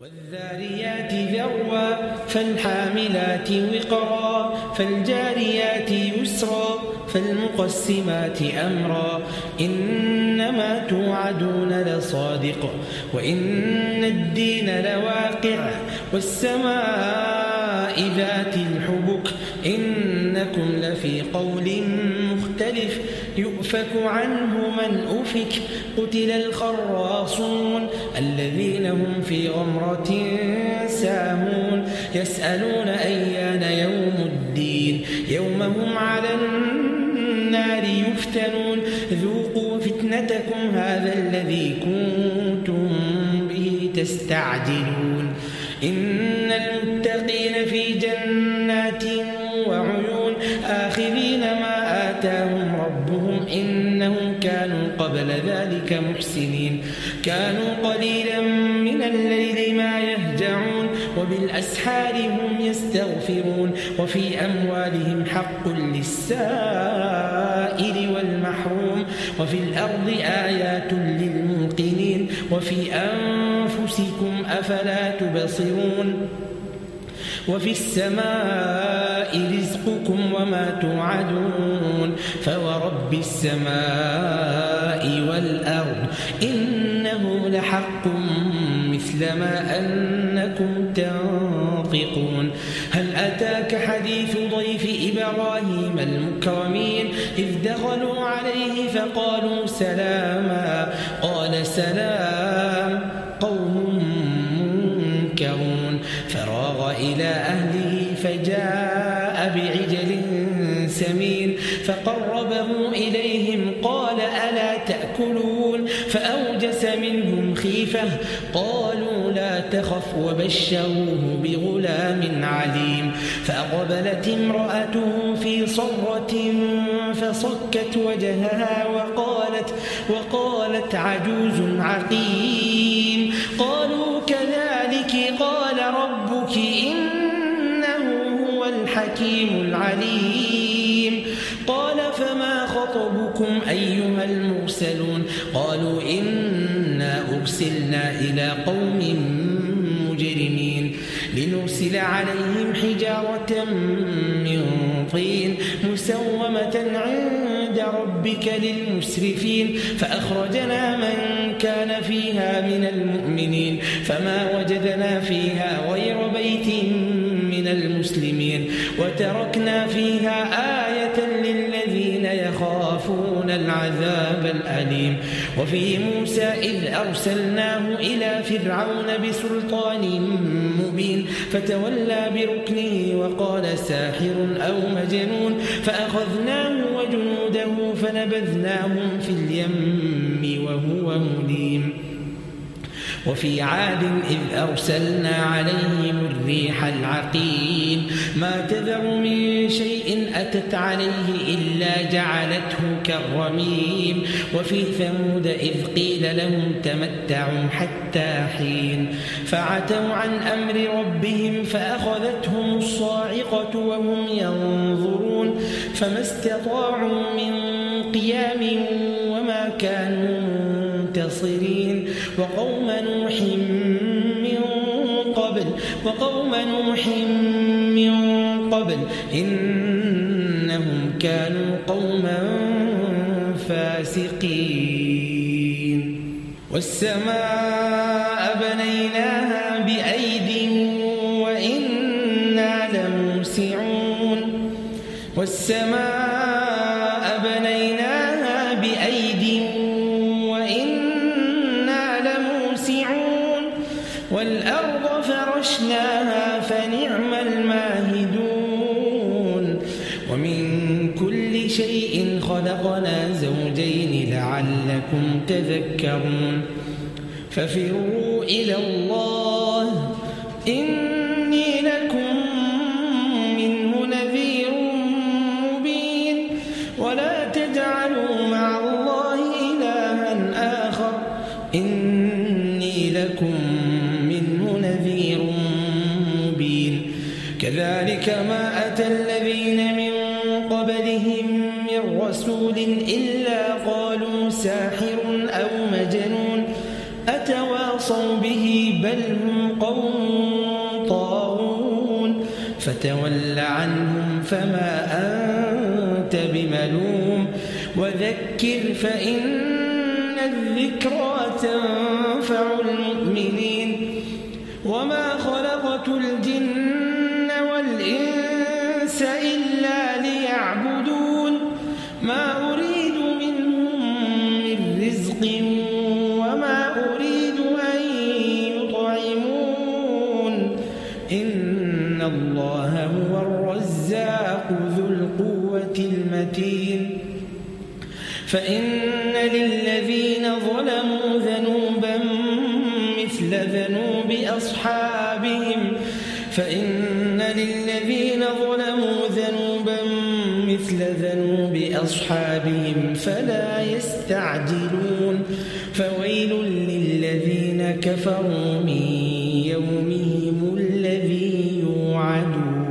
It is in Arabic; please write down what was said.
والذاريات ذروا فالحاملات وقرا فالجاريات يسرا فالمقسمات أمرا إنما توعدون لصادق وإن الدين لواقع والسماء ذات الحبك إنكم لفي قول مختلف يؤفك عنه من أفك قتل الخراصون الذين هم في غمرة ساهون يسألون أيان يوم الدين يوم هم على النار يفتنون ذوقوا فتنتكم هذا الذي كنتم به تستعجلون إن المتقين في جنات وعيون آخذين ما آتاهم ربهم إنهم كانوا قبل ذلك محسنين كانوا قليلا من الليل ما يهجعون وبالأسحار هم يستغفرون وفي أموالهم حق للسائل والمحروم وفي الأرض آيات للموقنين وفي أنفسكم أفلا تبصرون وفي السماء رزقكم وما توعدون فورب السماء والأرض إنه لحق مثل ما أنكم تنطقون هل أتاك حديث ضيف إبراهيم المكرمين إذ دخلوا عليه فقالوا سلاما قال سلام قوم منكرون فراغ إلى أهله فجاء بعجل سمين فقربه إليهم قال ألا تأكلون فأوجس منهم خيفة قالوا لا تخف وبشروه بغلام عليم فأقبلت امرأته في صرة فصكت وجهها وقالت عجوز عقيم قالوا كذلك قال ربك إنه هو الحكيم العليم قال فما خطبكم أيها المرسلون قالوا إنا أرسلنا إلى قوم مجرمين لنرسل عليهم حجارة من طين مسومة عند ربك للمسرفين فأخرجنا من كان فيها من المؤمنين فما وجدنا فيها غير بيت من المسلمين وتركنا فيها آية للذين يخافون العذاب الأليم وفي موسى إذ أرسلناه إلى فرعون بسلطان مبين فتولى بركنه وقال ساحر أو مجنون فأخذناه وجنوده فنبذناهم في اليم وهو مليم وفي عاد إذ أرسلنا عليهم الريح العقيم ما تذر من شيء أتت عليه إلا جعلته كالرميم وفي ثمود إذ قيل لهم تمتعوا حتى حين فعتوا عن أمر ربهم فأخذتهم الصاعقة وهم ينظرون فما استطاعوا من قيام وما كانوا منتصرين وقوم نوح من قبل إنهم كانوا قوما فاسقين والسماء بنيناها بأيد وإنا لموسعون والسماء بنيناها بأيد والأرض فرشناها فنعم الماهدون ومن كل شيء خلقنا زوجين لعلكم تذكرون ففروا إلى الله إني لكم منه نذير مبين ولا تجعلوا مع الله إلها آخر إني لكم نذير مبين كذلك ما أتى الذين من قبلهم من رسول إلا قالوا ساحر أو مجنون أتواصوا به بل هم قوم طاغون فتول عنهم فما أنت بملوم وذكر فإن الذكرى تنفع المؤمنين وما خلقت الجن والإنس إلا ليعبدون ما أريد منهم من رزق وما أريد أن يطعمون إن الله هو الرزاق ذو القوة المتين فإن للذين ظلموا ذنوبا مثل ذنوب أصحابهم فلا يستعجلون فويل للذين كفروا من يومهم الذي يوعدون